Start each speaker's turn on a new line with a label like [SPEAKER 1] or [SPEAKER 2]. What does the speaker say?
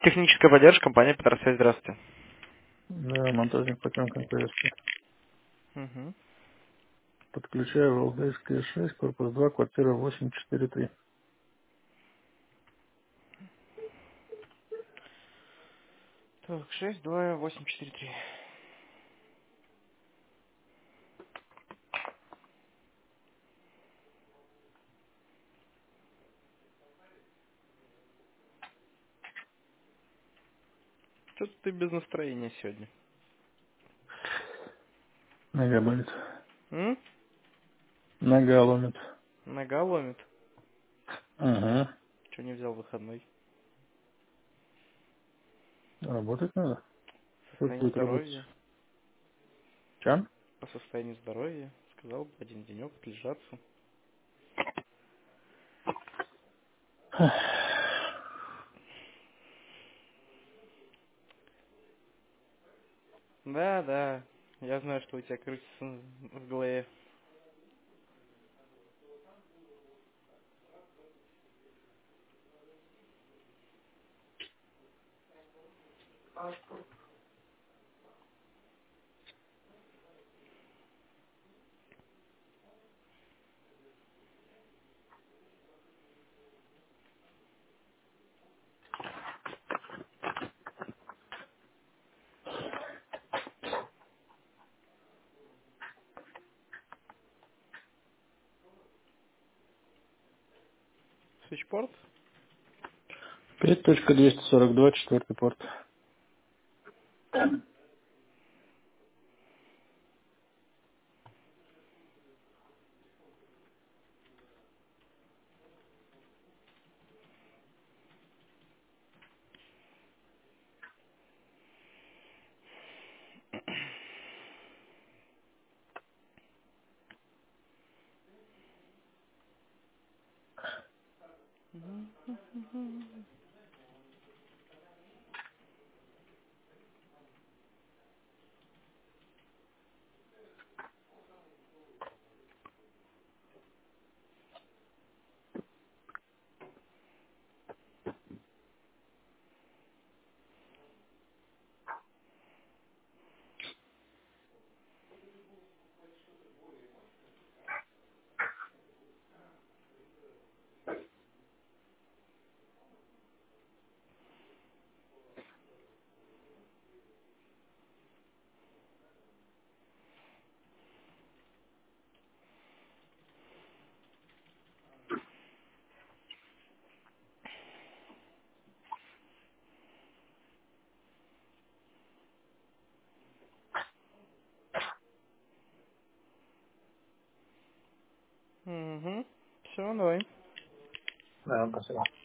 [SPEAKER 1] Техническая поддержка, компания Петросвязь, здравствуйте.
[SPEAKER 2] Да, монтажник Потемкин приветствую.
[SPEAKER 1] Угу.
[SPEAKER 2] Подключаю ВЛДСК 6, корпус 2, квартира 843.
[SPEAKER 1] Так, 62 8 4 3. Что-то ты без настроения сегодня.
[SPEAKER 2] Нога болит.
[SPEAKER 1] М?
[SPEAKER 2] Нога ломит.
[SPEAKER 1] Нога ломит.
[SPEAKER 2] Ага.
[SPEAKER 1] Че не взял выходной?
[SPEAKER 2] Работать надо. Кто
[SPEAKER 1] Состояние
[SPEAKER 2] будет работать?
[SPEAKER 1] здоровья.
[SPEAKER 2] Чем?
[SPEAKER 1] По состоянию здоровья. Сказал бы один денек отлежаться. Да, да. Я знаю, что у тебя крутится в голове. Свитчпорт?
[SPEAKER 2] 5.242, четвертый порт.
[SPEAKER 1] Угу. Все, давай.
[SPEAKER 2] Да, спасибо.